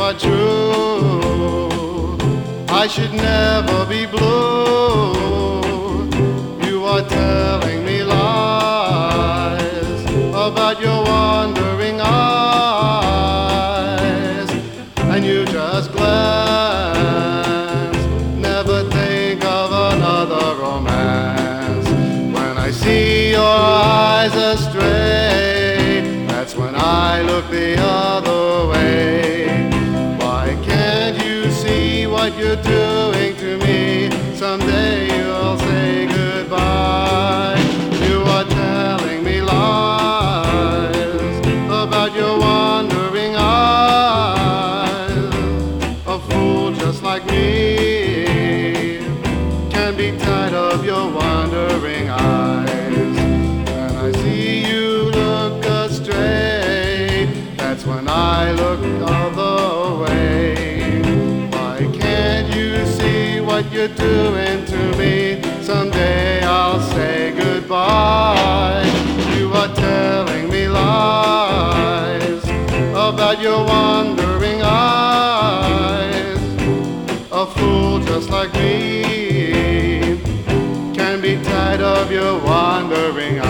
are true, I should never be blue. You are telling me lies about your wandering eyes, and you just glance, never think of another romance. When I see your eyes astray, that's when I look the other way. Why can't you see what you're doing to me? Someday you'll say goodbye. You are telling me lies about your wandering eyes. A fool just like me can be tired of your wandering eyes. When I see you look astray, that's when I look the other way. Why can't you see what you're doing to me? Someday I'll say goodbye. You are telling me lies about your wandering eyes. A fool just like me can be tired of your wandering eyes.